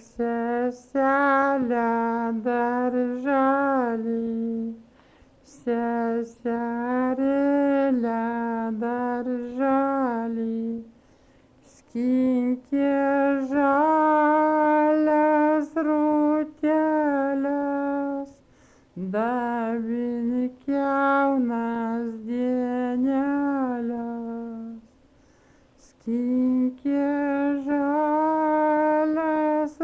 seselę darželį, seserėlę darželį, skinkė žalias rūteles, davink jaunas dieneles, skinkė žalias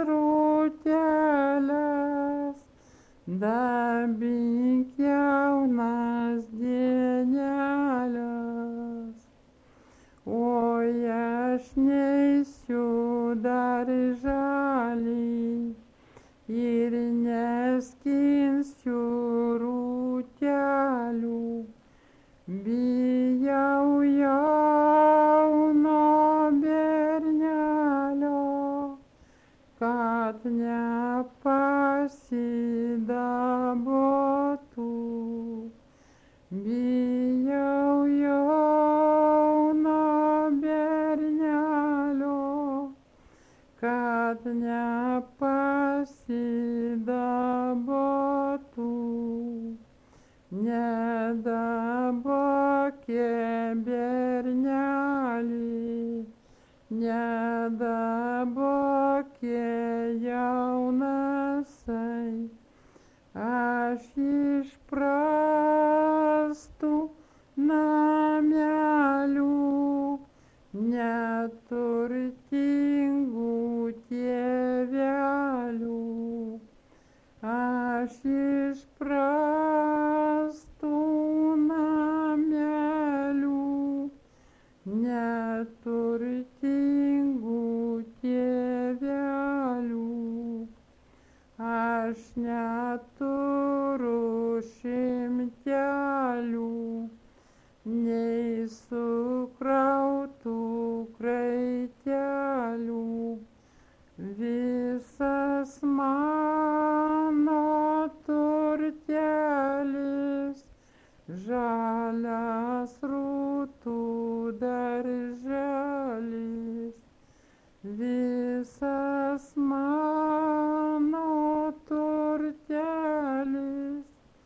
rūteles, davink jaunas dieneles. Oi, aš neisiu darželį ir neskinsiu rūtelių, bijau jauno bernelio, kad nepasidabotų. Bijau jauno bernelio, kad nepasidabotų. Nedabokė bernelį, nedabokė jaunasai, aš iš prastų namelių, neturtingų tėvelių, aš iš prastų namelių, neturtingų tėvelių, aš neturiu šimtelių, nei sukrautų kraitelių, visas mano turtelis, žalias rūtų darželis, visas mano turtelis,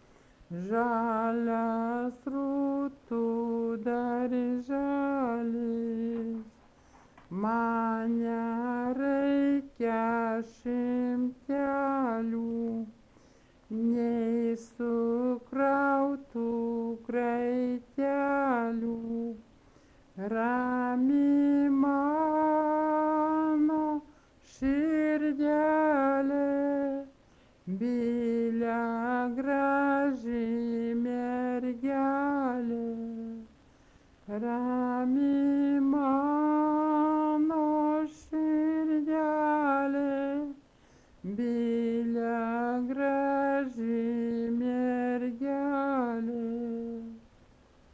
žalias rūtų darželis. Man nereikia šimtelių, nei sukrautų kraitelių, rami mano širdelė, bilia graži mergelė, rami